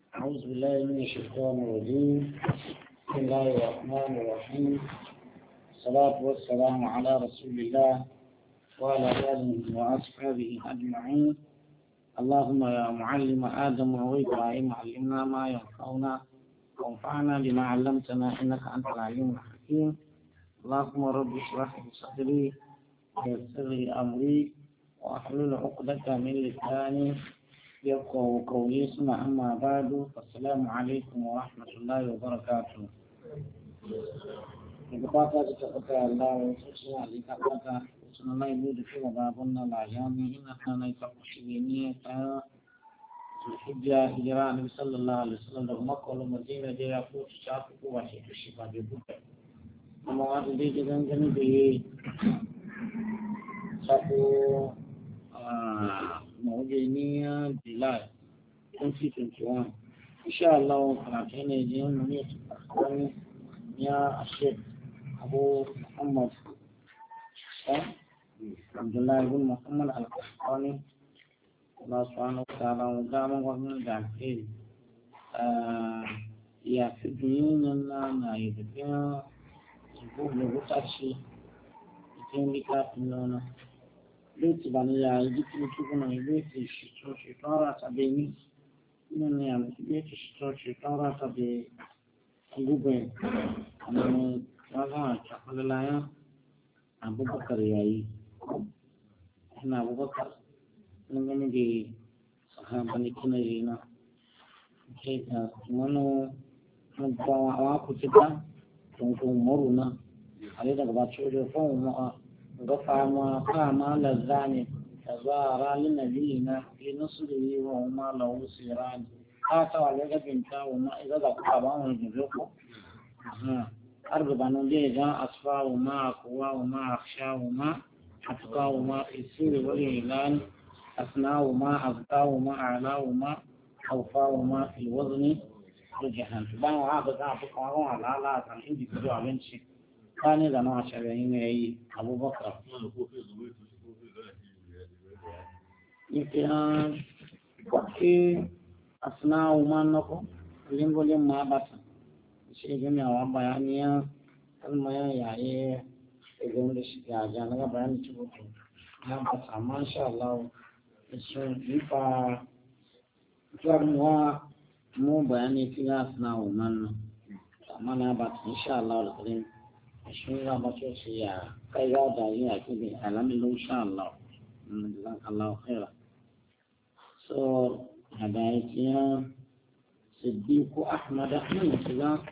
أعوذ بالله من الشيطان الرجيم. بسم الله الرحمن الرحيم. الصلاة والسلام على رسول الله وعلى آله وأصحابه أجمعين. اللهم يا معلم آدم وإبراهيم علمنا ما ينفعنا وانفعنا بما علمتنا إنك أنت العليم الحكيم. اللهم رب اشرح لي صدري ويسر لي أمري واحلل عقدة من لساني يفقهوا قولي. ثم أما بعد، السلام عليكم ورحمة الله وبركاته. Bukata ta tabbata Allah wa suna alika bukata suna mai bude kuma babun nan lajami ina kana ta kushi ne ta hijira Nabi sallallahu alaihi wasallam da Makka da Madina da ya ko ta ko wace to shi ba da buka kuma wanda dai gidan gani da yi sako mawajeniya July 2021 insha Allah karatu ne jin ne wani ya Sheikh Abu Muhammad Abdullah bin Muhammad Al-Qahtani. Allah subhanahu wa ta'ala wa daman wannan da alheri ya fi duniyan na yi da zuwa da wutaci cikin likafin nuna lati ba ni ya yi jikin tukuna lati shekara ta beni ina ne ya lati shekara ta be gube amma wannan chakalaya Abubakar yayi ina Abubakar nan gane da sahaban kinayina ke ta mano mun ba wa ku ta tun muruna ale daga ba ce da fa mu ga fama kama lazani tazara lin nabiyina fi nusri wa ma lahu sirani ta wale ga binta wa ma idan da ku ba mu da ko أربع نودي جاء أصفى وما أقوى وما أخشى وما أتقى وما في السر والإعلان أثنى وما أغطى وما أعلى وما أوفى وما في الوزن رجحان فبان وعاقد أعطيك وعاقد على لا تنحيدي كدو عبنشي كان إذا نوع شبهين أي أبو بكر يمكن وكي أثنى وما نقو لنقول ما بطن shi gami a bayaniya kalmaya yaye idan da shi ya ja na bayani ci mutu ya ba sama insha Allah sun yifa jarmuwa mu bayani tiga suna wannan amma na ba insha Allah alƙalin shi ya ba ce shi ya kai ga da yi a kibi alhamdulillah insha Allah jazakallahu khaira so hadaiya صديق أحمد صديق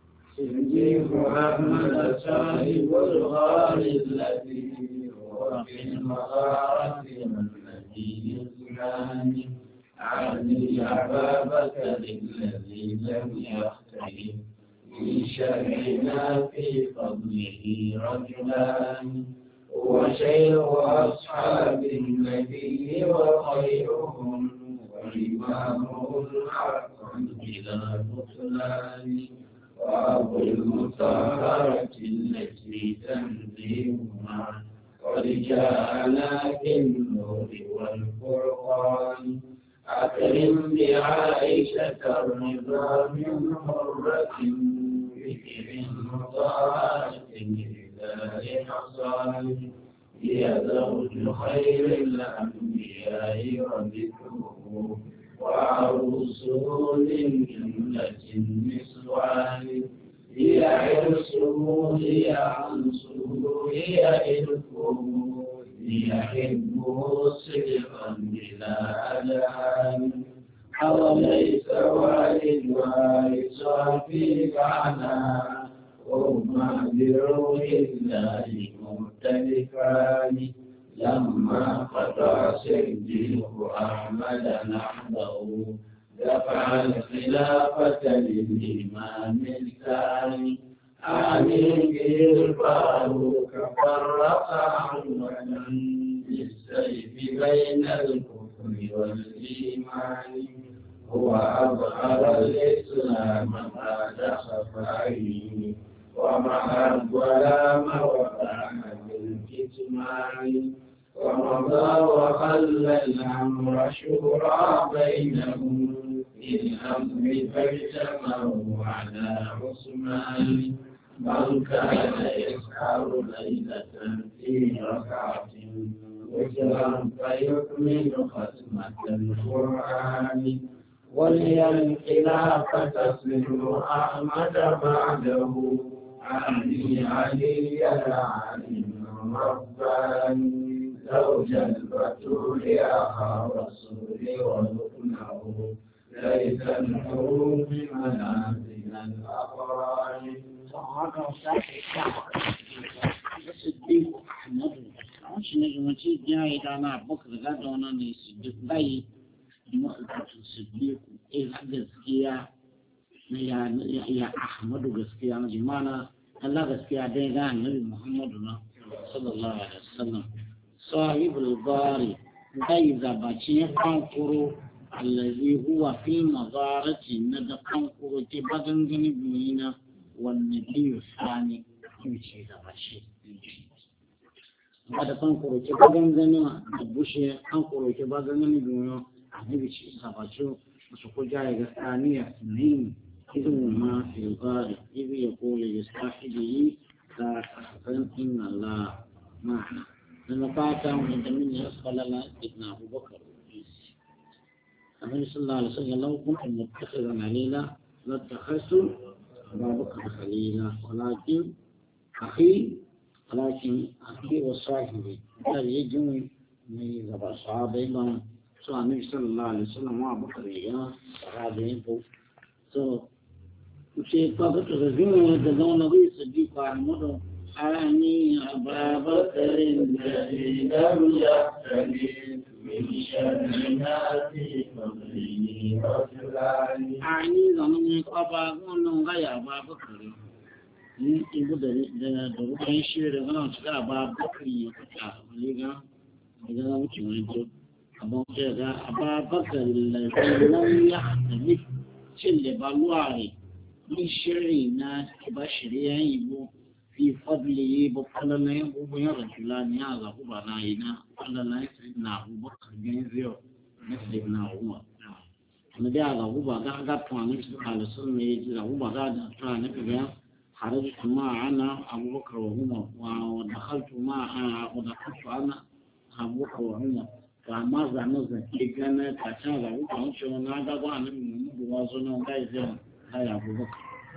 أحمد صاحب الغار الذي هو في المغارة النبي الثاني عزي أبابك الذي لم يختلف في شرعنا في فضله رجلان وشيخ أصحاب النبي وخيرهم وإمامه الحق بلا بطلان وأبو المطهرة التي تنزيهما قد جاءنا بالنور والفرقان أكرم بعائشة الرضا من حرة بكر مطهرة لله حصان هي زوج خير الأنبياء وذكره وعروسه للجملة النسوان هي عرسه هي عنصره هي إركه هي حبه صدقا بلا أذان أوليس والد وارثا في معنى هما بروح الله مختلفان لما قطع صديق أحمد نحبه دفع الخلافة للإمام الثاني آمين به الفاروق فرق عنونا بالسيف بين الكفر والإيمان هو أظهر الإسلام بعد خفائه ومع الظلام وكان بالكتمان ومضى وخلى الأمر شورى بينهم الأمر فاجتمعوا على عثمان بل كان يسهر ليلة في ركعة وجرا فيكمل ختمة القرآن واليوم خلافة تصل أحمد بعده علي العالم الرباني زوج البتول أخا رسول وركنه ليس الحروب منازل الأقران. الصديق أحمد عشان نجمتي جاي دانا بكر غدونا نصدق باي مخطط الصديق إذا gaskiya ya Ahmadu gaskiya na jimana Allah gaskiya dai ga Annabi Muhammadu na sallallahu alaihi wasallam sahibul bari dai zabaci kankuro allazi huwa fi mazarati na da kankuro ke bagan gani biyina wannan biyu sani ce zabaci ba da kankuro ke bagan gani da bushe kankuro ke bagan gani biyina Annabi ce zabaci su ko jaya ga saniya sunayin إذن ما في الغار إذ يقول لصاحبه لا تحزن إن الله معنا لما قاطع من من يسأل الله ابن أبو بكر النبي صلى الله عليه وسلم لو كنت متخذا علينا لاتخذت أبا بكر خليلا ولكن أخي وصاحبي قال يجون من ذبح صحابي لهم سواء النبي صلى الله عليه وسلم وأبو بكر صحابي وشيء طاقة غزينة يتدون غير صديق أحمد حاني أبا بكر الذي لم يختلف من شر الناس فضله رجلان حاني ظنني قبض غير أبا بكر ibu da rukan shi da ganin shiga ba bakari ya fita liga idan za mu ci wani to amma sai ga aba bakari lam yahtali cin da baluare من شرعنا كبشريا يبو في فضله بقلنا يبو يرجلان هذا هو بناينا قلنا سيدنا أبو بكر جنزيو مثل ابن عمر النبي هذا هو بعد طعن النبي عليه الصلاة والسلام هو بعد طعن النبي خرجت معنا أبو بكر وعمر ودخلت أنا أبو بكر وعمر فما زعمنا كنا كذا وكان شو ناقة وأنا من بوازنا وكذا هاي أبو بكر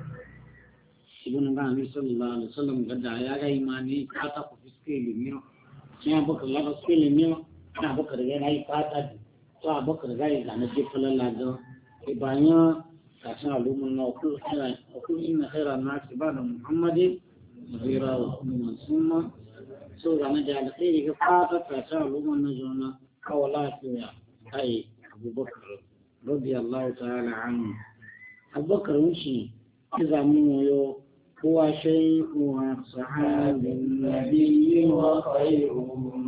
ibn Nabi sallallahu alaihi wasallam gadda ya ga imani kata ku fiskeli miyo sai Abubakar la fiskeli miyo na Abubakar ga nayi kata to Abubakar ga ya na je falalla ga ibanya ka san alumun na ku inna khairan nas ibada Muhammadin ghayra umman summa so ga na da alkhairi ga kata ka san alumun na jona kawala ya ai Abubakar radiyallahu ta'ala anhu Abubakar shi zamu هو شيء صحاب النبي وخيرهم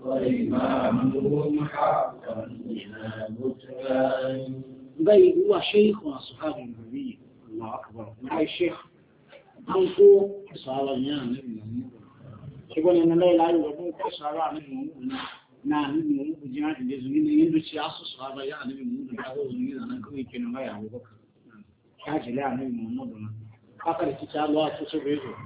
وإمامهم حقا إلى بطلان بل هو شيخ أصحاب النبي الله أكبر هاي الشيخ أنتو صلى الله عليه وسلم يقول إن لا إله إلا الله صلى الله عليه وسلم نعم نحن بجانب الجزمين يندرس يعصى صحابة يعني من هذا الزمين أنا كوي كنا ما يعبو بكر حاجة لا نبي محمد haka da kita Allah ta ce bai zo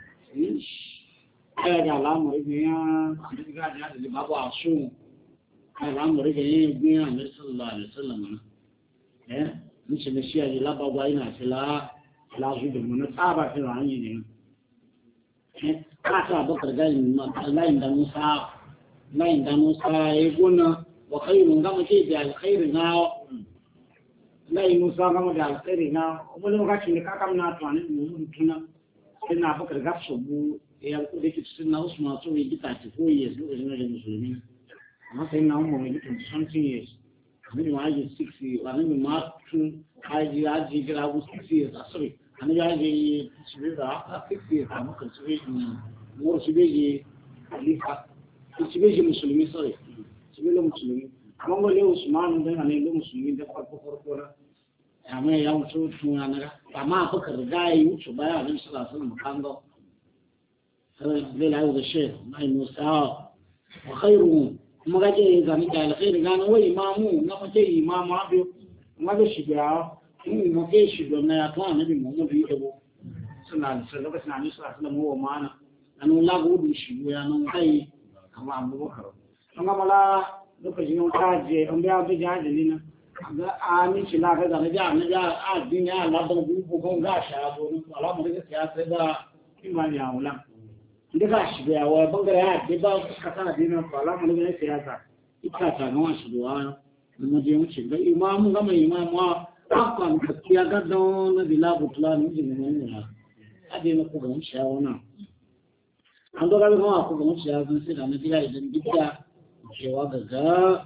ai ga al'amari biya da ga da babu asu al'amari ga yin biya Annabi sallallahu alaihi wasallam mun ce ne shi ya laba wa ina sila la zu da mun tsaba ta rani ne ka ta bakar ga yin lain da Musa ya gona wa khairun gama ce da alkhairin na lai Musa gama da alkhairi na wani lokaci ne ka kamna to anan mu tuna ina bakar gafso bu ya ku da kici na Usman so yi ta ko yes lokacin da musulmi amma sai na mu yi 20 years ani ma ji 60 ani ma tu aji gra bu 6 years sorry ani ya ji sibira 6 years amma kan sibira mu sibira alifa sibira musulmi sorry sibira musulmi amma wale Usman dan ne musulmi da farko amma ya wuce tunana amma baka riga yi wuce baya Annabi sallallahu alaihi wasallam kango sai la yuza shay mai Musa wa khairu kuma gaje ga ni da alkhairi ga no imamu na mace imamu abu amma da shiga in mu ke shiga na ya kan annabi Muhammad yi dabo suna da sai lokacin annabi sallallahu alaihi wasallam wa mana nan la gudu shigo ya nan kai amma Abubakar an ga mala lokacin ta je an biya bi jaje ne na ga ani shi la ga na ja a din ya la da gugu ko ga sha bo ni ala mu da siyasa da imani ya wala inda ka shiga ya wa bangare ya ke ba ka sana dinin ko ala mu da siyasa ita ta ga shi duwa mu je mu shiga imamu ga mai imamu akan gaskiya ga don na bila butula ni jin ne ne ade na ko ga mu sha wana an do ga ma ko ga mu sha zan sai da na bila idan gida cewa ga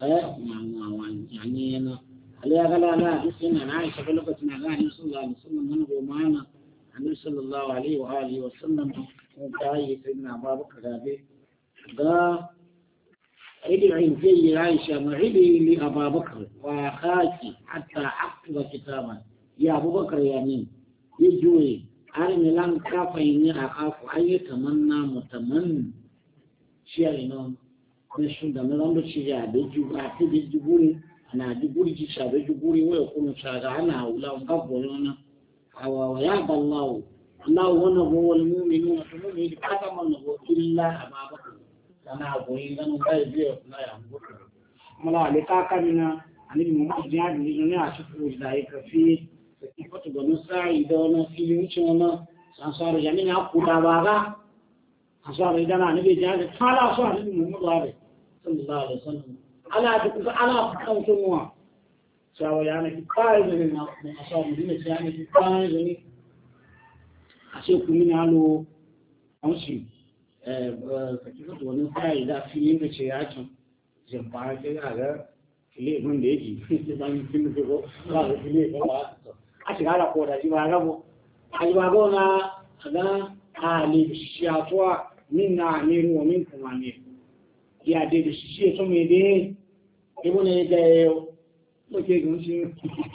يعني أنا عليها لا بسنا عايشة في لغة النبي صلى الله عليه وسلم من رومانا النبي صلى الله عليه وآله وسلم وكاي سيدنا أبا بكر هذه قال ادعي في عائشة معدي لأبا بكر وأخاك حتى أكتب كتابا يا أبو بكر يا مين يجوي أرني لن كاف إني أخاف أن يتمنى متمن شيئا sun da nan da shi ya da ju a ti da juburi ana juburi ji sha da juburi wai kuma sha ga ana wala on gabo na awa ya ballahu Allah wana go wal mu'minu to mu ne ka ta man go illa ababaka sana go yin nan kai biyo na ya bukar mala le ka kamina ani mu mu ji hadi ne a cikin da yake fi sai fatu ga musai da na filin cewa san sare jami'a ku da baga asara idan ana ne ja da kala so ani mu mu da sallallahu alaihi wasallam ala kan tunwa sawa yana ki kai ne na asabu ne sai yana ki kai ne ashe ku ni alo anshi kake to wani sai da filin da ce ya ci jin ba ke ga fili mun da yake sai ban kin ko ba fili ko ba a shiga da ko da ji ba gabo ai ba go na ga ali shiyatwa minna amiru wa minkum amir ya de da shi so me de ibo ne ga yo mo ke gun shi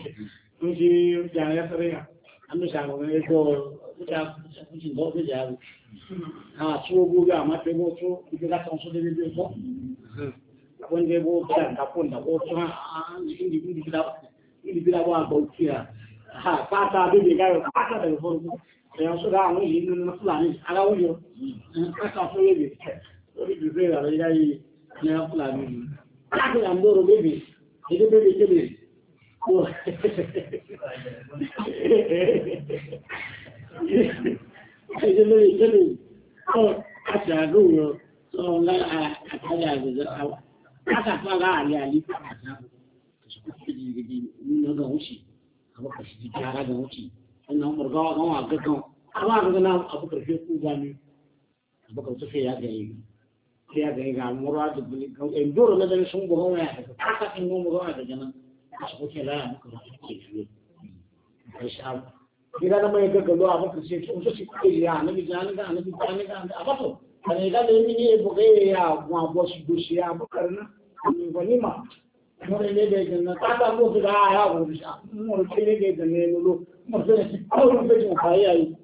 ja ya sare ya an sha go ne ko ta shi do de ja ha chuo bu ga ma te bo chu ki ga ton so de de ko kon de bo ta ka pon da bo ha indi da ba ko kira ha pa ta de ga yo pa ta de bo ya so da àwọn yìí nínú Fúlàní aláwọ̀ yọ kásá fún yébè lórí ìgbé ìrànlẹ́ ìyá yìí ní Fúlàní yìí láti àmúrò bébè èdè bébè kébè kó èdè bébè kébè kó àti àgóyọ tó ńlá àtàrí àgbègbè àwọn kásàfàgà àlẹ́ àlífà àti àgbègbè gidigidi nínú ọgá òṣì àwọn kàṣì ti di ara gan òṣì ina murgawa kan wa gagan amma ga nan abu karfe ku gani abu karfe sai ya ga ga mura da buli kan en doro na da sun go ya da kaka in go mura da jana su ko ke la muka ke shi kai sha ina da mai gaga lo abu karfe su su ke ya na bi jani ga abato kane ga da ni ne bo ga ya wa bo shi do shi ya bu karna ni wani ma mura ne da jana kaka ko ga ya go shi mura ne da ne lo maksudnya si Paul itu kaya itu.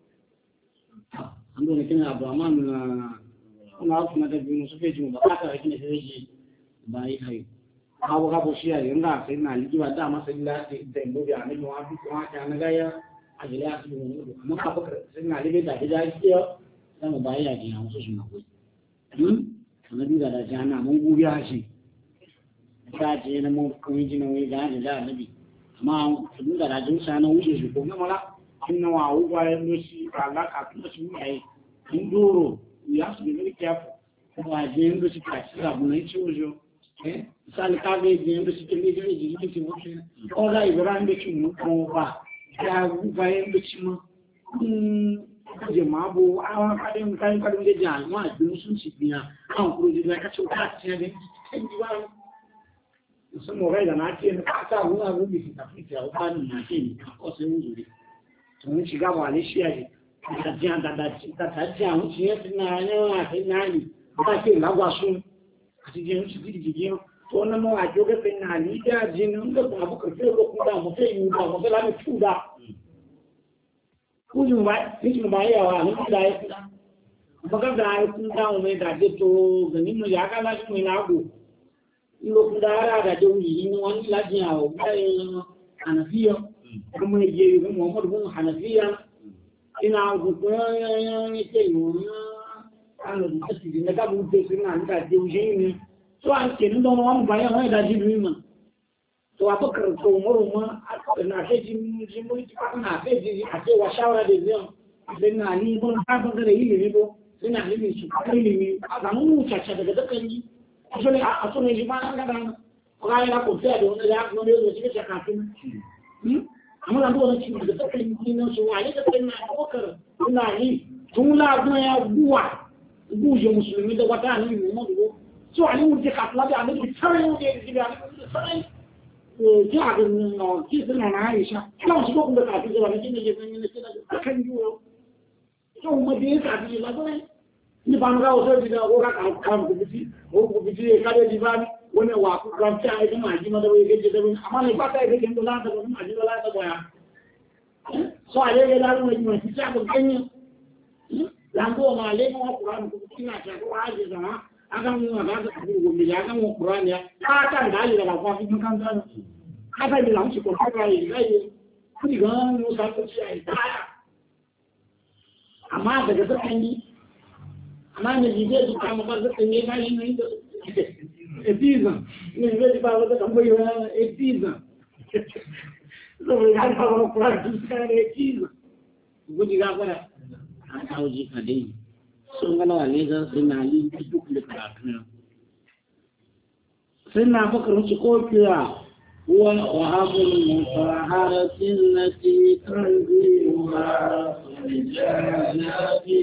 Ando ni kena Abraham na aku nak jadi musuh cuma kata ini saja baik hai. Kau sia yang nak saya nak juga ada masalah di tempoh dia ni mau jangan gaya ajalah tu. Maka apa saya nak lebih dah jadi dia sama baik lagi yang musuh cuma aku. Karena dia ada jangan mau biar sih. Kita jangan mau kunci mau jangan lebih. Ma tun da rajin sana wuce shi ko mala inna wa uwa ya nushi Allah ka tun shi mai induro ya su ne kya ko wa je ndo shi ka shi abu ne ci wujo misali ka ga je ndo shi ke ne je ji ki wuce ko da ibran da ki mu ko ba ya ga ndo shi ma je ma bo awa ka din kan da jan ma dun sun shi biya an kuro ji da ka ci ka ci ne kan ji ba musamman rai da na ce na kasa wuna rubi su tafi ta wani na ce ne a kwasan wuzuri tun shiga malaysia ne ta jiya da ta jiya wuce ya suna yawa ta nani ba ke lagwa sun a cikin su jirgin to na mawa ke ga fin na ni da jinin da ba buka fi ko kuma mu fe yi ba mu ga lami tuda kujin ba ni ba yawa ni da ya fida ba ga da ya kun da mu mai da to ganin mu ya ga la shi mai nago ilo kudara da jawi ni wani lafiya wa bayan hanafiya kuma ne je ga Muhammad bin Hanafiya ina gudan yake yi an da shi da ga bude suna da jawi ne to an ke ndo no an bayan wani da jibi ma to Abubakar to Umaru ma na sai jin mu ti ka na sai ji a ce wa shawara da zai dan na ni mun ta ban da yi ne ko ina ne shi kai ne a ga mu chacha daga dakan yi asone jimana ngada kwa ila ko tede ona ya no le shi ka kafin amma ndo na shi da take ni no so wale da kai na Abubakar ina ni tun la na ya buwa buje musulmi da wata ni mu do so ali mu je ka fla da ni tsare mu je ji ga ni tsare ja ga no ki sana na Aisha kan shi ko da kafin da ni ne je ni da kan juwo so mu je ka ji la ba ni banga o so da o ka kan ku bi o bi ji ka de divan woni wa ku kan ta ai ma ji ma da we ge da amma ni ba ta ge ndo la da ma ji la da boya so ale la ru ni ma ti ta ko kenyo la ndo ma le mo Qur'an ku ti na ta ko aje da aka mu ma ga ku go mi ya ga mo Qur'an ya ka ta da ni da ba ku kan ta ka ta ni la mu ko ka ga yi ga yi ku ni ga no sa ko ci ai ta amma daga zakan yi amma ne jide su kama ba zai ne ba yin ne etizan ne zai ba wata tambayi wa etizan so mai har ba wani kura su kare etizan guji gafara a tauji ka dai sun gana wa ne zan suna yi duk da karatu suna bakar wuce kofiya وهب المطهرة التي تنزيلها لجنات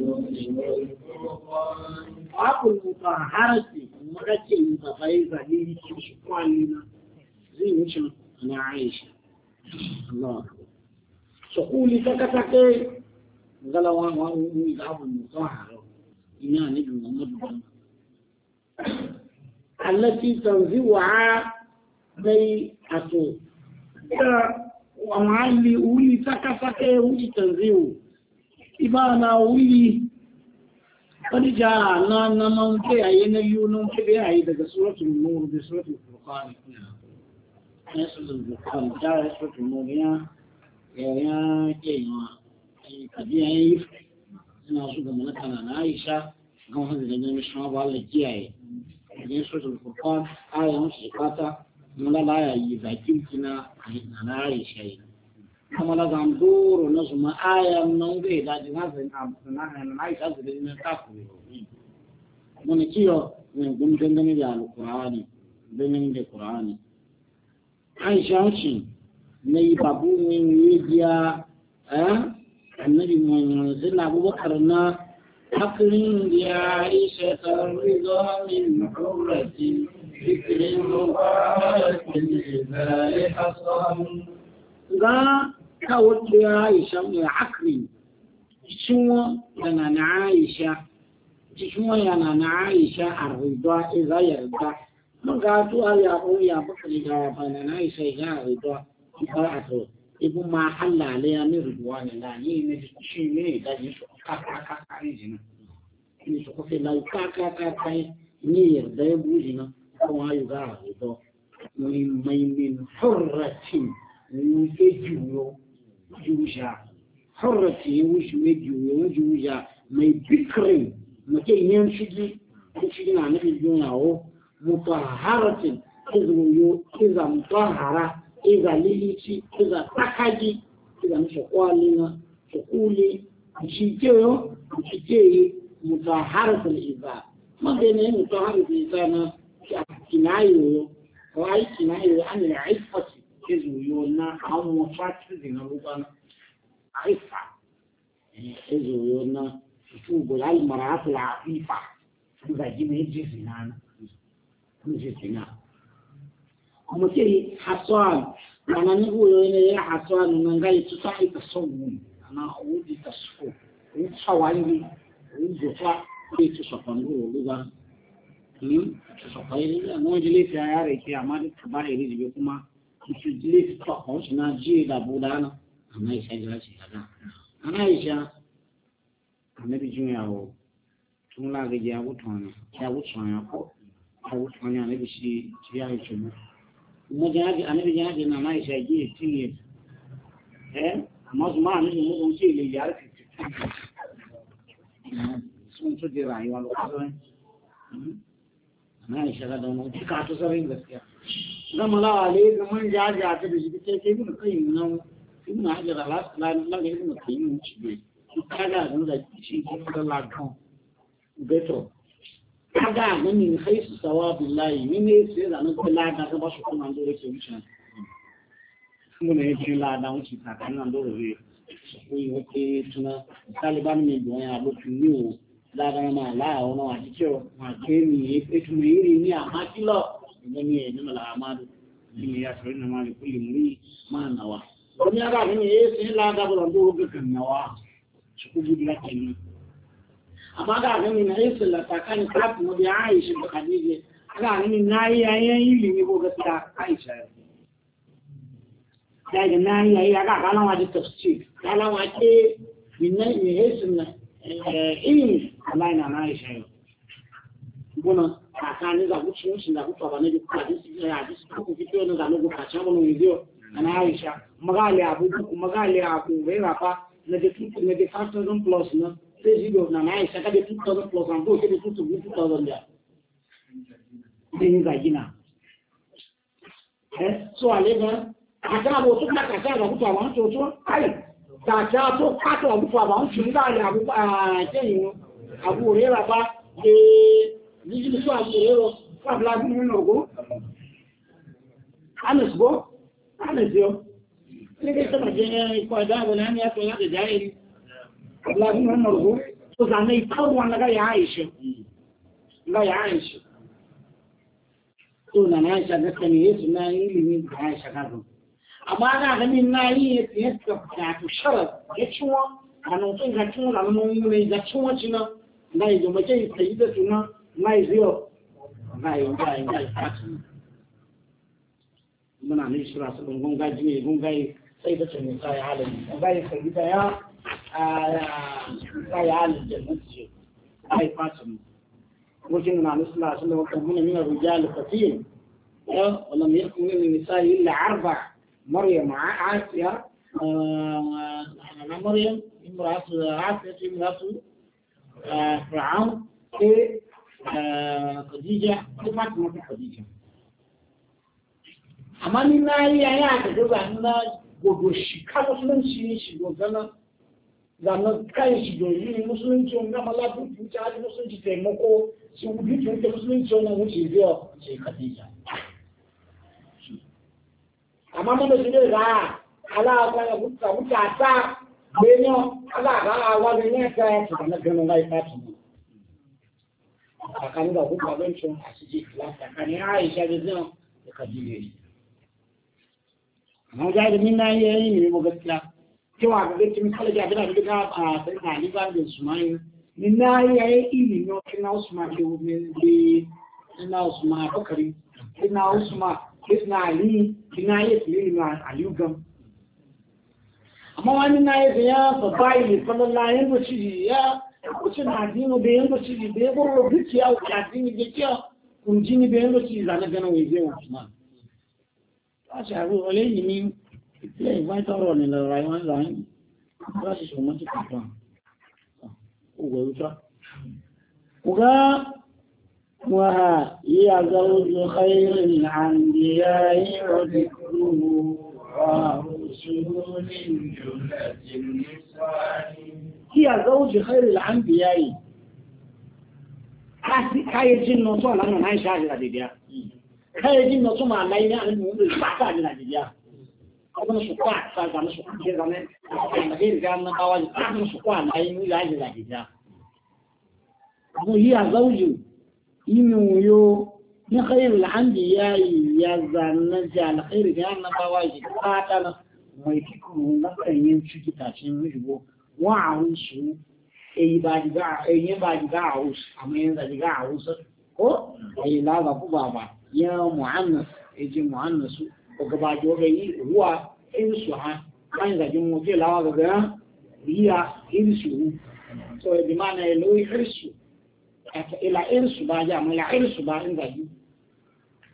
وهب المطهرة مرتي متفايزة لي شكوالينا زي وشن أنا عايشة الله سقولي تكتكي قالوا وهب المطهرة إنا نجم محمد التي تنزيلها dai ato da wamali uli takafake uli tanziu ibana uli kadija na nan ke ayena yunun ke be ayi daga suratul nur da suratul furqan ne suratul furqan da suratul nur ya ke yawa ai kadiya yi ina so ga malaka na Aisha kan hada da ne shi ba Allah kiyaye ne suratul furqan ayan shi kata mula la yi bakin kina na Aisha yi kuma la zanduro na su ma ayan nan bai da jina sai na Aisha su da ne ta ku mun kiyo ne gun dangane da alqur'ani dangane da qur'ani Aisha ce ne babu ne yiya annabi mun zalla Abubakar na akrin ya Aisha tarida min hurrati ذكر مبارك لذلك حصان ga kawo ya Aisha mai akri cikin yana na Aisha arida iza yarda mun ga to ya bakari da bana Aisha ya arida ba ato ibu ma halale ya ni ridwan la ni ne shi ne da ni so ka ni jina ni so ko fe la ka ni yarda ya bujina kuma yi za a rito mai min hurratin wuce juya hurratin wuce mai juya mai bikirin mace yin shigi na nufin juyawo mutaharatin iza mutahara iza lilici iza takaji iza nufi kwalina shukuli cikeyi mutaharatin iza magana mutaharatin iza na kinayo ko ai kinayo an al-iffati kezuyo na an mutatu dina rubana aifa kezuyo na tubu al-mar'at al-afifa da jimi jizina kuma ke hasan ana ni go ne ya hasan nan ga yi ta ita sawu ana udi tasfu ni tsawangi ni jofa ke tsafango ruba sọ̀pọ̀ àwọn ìdílé fi ara rẹ̀ kí a máa bá èrè ìdíbẹ̀ kú máa ìtù ìdílé fi tọ́kọ̀ sí náà jí ìdàbò dáná àmá ìṣẹ́ ìjọba sí ìdàdá àmá ìṣẹ́ àmẹ́bí jú ìyàwó tún lágbèjì àwùtàn àyàkọ́ wuce wani annabi shi ya yi cinu kuma jihadi annabi jihadi na mai shagi tinye amma su ma annabi mu ce le ya rufe sun su da rayuwa lokacin na isha da wani cika ta sarin gaskiya zama lawa ne ga man jihadi ta da shi ke kai mun kai nan ibn hajar al-asqalani la ibn qayyim shi kaga da shi da lakan beto kaga min khaisu sawabillahi min ne sai da nan kula da ba shi kuma da yake wuce mun ne ji la da wuce ta kan nan dole ne ko yi wake tuna taliban ne don ya lo tuni la da ma la ona wa dike ma ke ni e tu mi ni a ma kilo ne ni ne la amadu ni ya so ni ma kulli muri ma nawa ko ya ga ni sai la da ba do ga nawa shi ku bi la kenan amma ga ganin na yin sallata kan kafin mu da Aisha da Khadija ga ganin nayi yayin ilimi ko gaskiya Aisha da ga nayi yayi ga kana wa da tafsir kana wa ke minna ne yin na ilimi Allah na Aisha bona akani za ku cin shi da ku ba ne ku hadisi ya hadisi ku fito ne da logo ka cha mun video ana Aisha magali abu bai rafa na da 5000 plus na Presidio na Aisha ka de 2000 plus an bo ke de 2000 ya ni ga gina so alega aka bo to ka ka ga ku wa to ai ta cha to ka to abu fa ba un shi da ya abu ke yin abu re ra ba ni ji so abu re ro fa bla bi ni no go anas yo ni ke sama je ko da bo na ya to ya de dai لكن هم مرغوب وزعنا يتطور أنا جاي عايشة تقول أنا عايشة نتكلم يسمع اللي مين عايشة كذا أما أنا غني نايي يتكلم يعني الشرط يشوى أنا وصل يشوى أنا مو يشوى شنا لا يجوا ما جاي سيدة شنا ما يزيو لا فاتن من أنا يشرا سبحان غاي سيدة شنا ساي عالم غاي سيدة يا يا الجنة أي فاتن وجن مع النبي صلى الله عليه وسلم وكمن من الرجال كثير ولم يكن من النساء إلا 4 مريم عاسية مريم امرأة عاسية امرأة فرعون خديجة فاطمة خديجة أما من آيات كذا أن gogoshi ka musulunci shi dogana zanen kayan shi domin musulunci wani gama lafi tuci hali musulunci taimako su wuce tuci musulunci wani wuce biya ce kadija amma mana shi ne ga alaƙa ya wuta ta benyo alaƙa a wani ne ta ya ce na ganin rai fata ne tsakanin da kuka bencin a su ji tsakanin aisha da zan da kadija ne amma ga da min na yi ne mu gaskiya cewa ga gaskiya misali ga da duka a sai na liban da Usman min na yi ilimi no kina Usman ke min di ina Usman Bakari ina Usman ina Ali ina yi ilimi Ali gam amma wani na yi ya babai sallallahu alaihi wasallam ya kucin hadinu da yanzu ci da ya gurro dukiya ka dini da kiya kun jini da yanzu ci zana gana wai zai Usman aṣàrò ọlẹ́yìn ní ìpínlẹ̀ ìwáìtọ́rọ̀ nílẹ̀ ràíwọ́n láàrín láti ṣùgbọ́n tí kìí tán ògbò ìrútọ́. Ọgá wà yí àgbàwójú khairin àndìyàí rọ̀dì kúrò wà òṣèrò ní yí àgbàwójú khairin àndìyàí káyé jí nọ tó àlànà náà ṣáàrí àdìdíà kai jin na kuma lai ne an mu ba ta da Najeriya kuma su kwa sa ga su ke ga ne da ke ga na bawa ta su kwa lai ni la da Najeriya mu yi azauju yin yo ni khairul anbiya ya zanna ja al khair ga na bawa ji ta ta mai kiku na kan yin ciki ta cin rigo wa an su ba diga aus amma yin da diga aus ko la ga ku baba ya mu'annas yaji mu'annasu ko gaba jogayi huwa insuha kan ga jin muje lawa ga riya insu so bi mana lo irsu ila irsu ba ja mala irsu ba in ga ji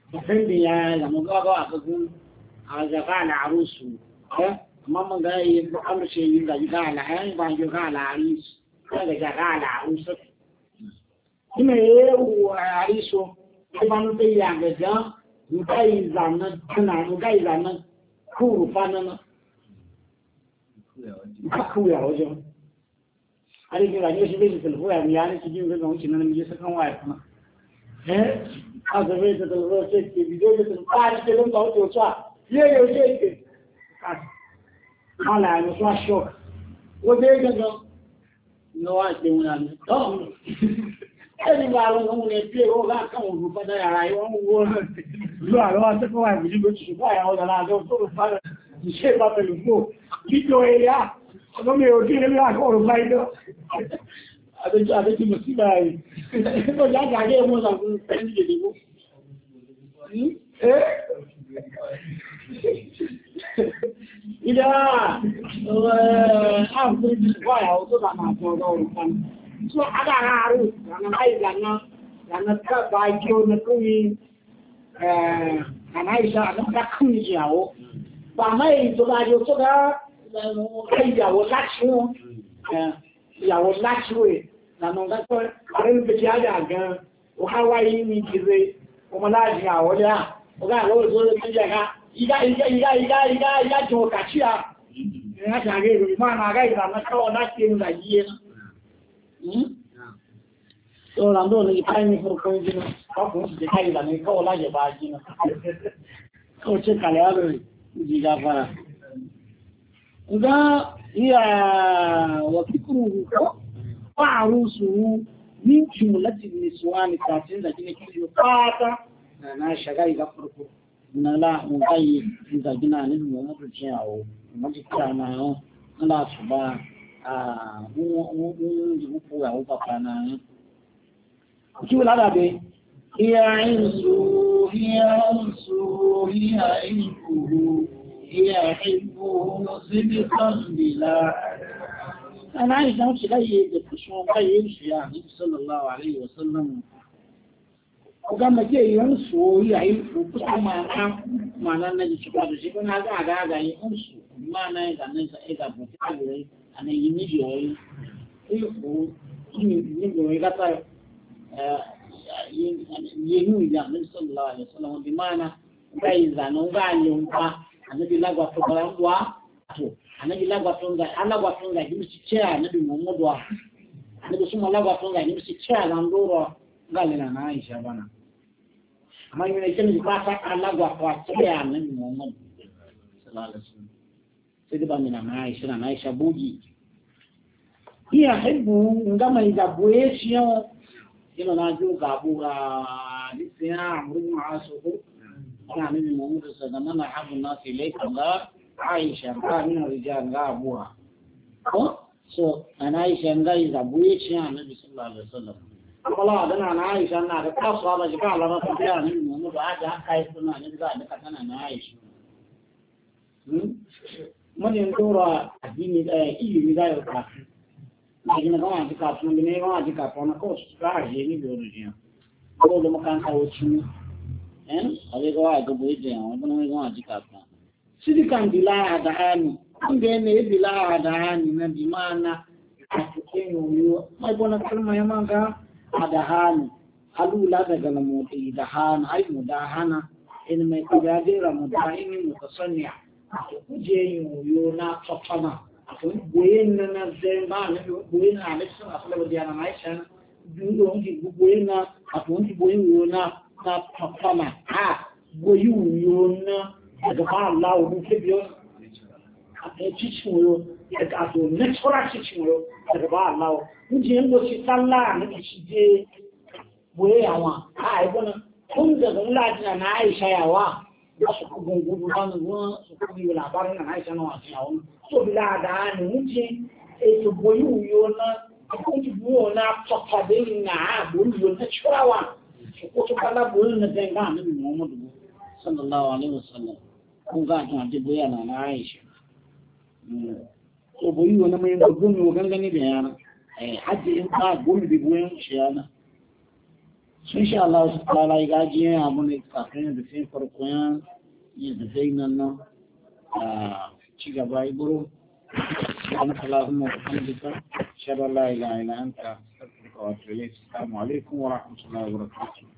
depende ya da mu ga ga kun a ga na arusu amma mun ga yi amshe yin da ga la ai ba ga la arusu ga la arusu kuma yau ariso ba mu bai ya ga ja mu kai zaman tana mu kai zaman ku fa nan ku ya wajen ari ga ne shi bai da ya ya ne cikin ga wuce nan mu sakan waya kuma a ga bai da roce ke bidiyo da tsari da don ba to sa ye ke ala no so shock wo de ga no wa ke mun to ẹni bá àwọn ohun ẹ̀bí ẹ̀rọ láàkàwọn olùfọ́dá yàrá ìwọ̀n owó lọ àwọn akẹ́kọ̀ọ́ àìbìdí ló ti ṣùgbọ́n àwọn ọ̀dọ̀ aláàjọ́ tó rò fara ìṣẹ́ ìbá pẹ̀lú fún kíjọ ẹ̀yà ọlọ́mọ òkè ilé àkọ́rọ̀ bá idọ́ àdéjì mọ̀ sí báyìí tó jáde àgé ẹmọ́ ìsàkùn ẹni lè dìbò ilẹ̀ ààrùn ìgbà àwọn tó bá máa fún ọ̀dọ̀ olùfọ́n so ada haru karena ai karena ka bajo na kuni Aisha na kuni jawo ba mai to bajo to da kai jawo lachu jawo lachu na no ga to are be jaga ga o hawaii ni kire o mala jawo ya o ga lo so ni jaga iga jo kachia ya jage ri ma na ga ina na ko na tin da yi so lando ne kai ni farko jina ka ko je kai da ne ko la je ba jina ko ce kale alo ji ga fara ga iya wa fikru ko fa'rusu min jumlatin niswan katin da kine kiyo fata na shagai ga farko na la mun kai da gina ne mu mutu ciyawo mun ji kana yo Allah suba gbogbo àwọn pàpà náà kí wọ́n lára bẹ́ ìyà ìrìnsò ìyà ìrìnkòrò ìyà ìgbò síbí sọ́nbìlá aláìsá ń ṣe láyé ẹ̀dẹ̀kùsùn báyé ìṣẹ́ àríkù sallallahu alaihi wasallam ọgá mẹ́jẹ́ ìrìnsò ìyà ìrìnkòrò tó máa náà jẹ́ ṣùgbọ́n àdùsí kí wọ́n á gáàgáà ìrìnsò máa náà ìdàbọ̀ tí a lè ana yi miji wani ko yin goyi gata yin yi da annabi sallallahu alaihi wasallam bi mana gai zanon ganyen ba annabi lagwa to baranwa to annabi lagwa to ga alagwa to ga dimsi ce annabi muhammadu annabi suma lagwa to ga dimsi ce nan doro galina na Aisha bana amma yin ne kin ba ta alagwa to ce annabi muhammadu sallallahu alaihi wasallam sai da mina na Aisha bugi iya haibu ngama izabuye shiyo ino na ju gabura disiya amru ma'asuhu ana nabi Muhammad sallallahu alaihi wasallam habu nasi layka ga Aisha ka min rijal ga abuha ko so ana Aisha ga izabuye shiyo annabi sallallahu alaihi wasallam Allah dana na Aisha na da kaso ba jika Allah ba ta annabi Muhammad da kai sunna annabi da kana na Aisha mun ndora addini da ilimi da yau ka ajina kama jika tun ne kama jika pona ko ska je ni biology ko do makan ka wuci ale ko ai ko boje an ko ne ko jika pa sidi kan bila adani ande ne bila adani na bi mana atukenyo yo mai bona kalma ya manga adahani alula daga na moti dahana ai mudahana in mai kujadira mudahini mutasannia kuje yo na totana atun boyen na zemba na boyen na leso afle bodiana maisha dundo ngi boyen atun boyen yo na totana boyu yo na daga ba Allah mu ke biyo a cikin yo daga ato natural cikin yo daga ba Allah mun je ngo ci sallah na ci je boye yawa ai bona kun daga Allah na Aisha yawa da su gungudu ban ruwa su kuma labarin na Aisha na wasu yawon so bila da ni wuce to boyu yo na ko ti bo na tokade na boyu yo na churawa ko to kala boyu na denga ni Muhammadu sallallahu alaihi wasallam kun ga ta de boya na Aisha to boyu yo na mai gumi gangane da yana haji in ka gumi bi boyan shi yana sun sha Allah su kala gaji abu ne kafin da sai farko yan yin da sai nan nan a ci gaba iburo سبحانك اللهم وبحمدك أشهد أن لا إله إلا أنت أستغفرك وأتوب إليك السلام عليكم ورحمة الله وبركاته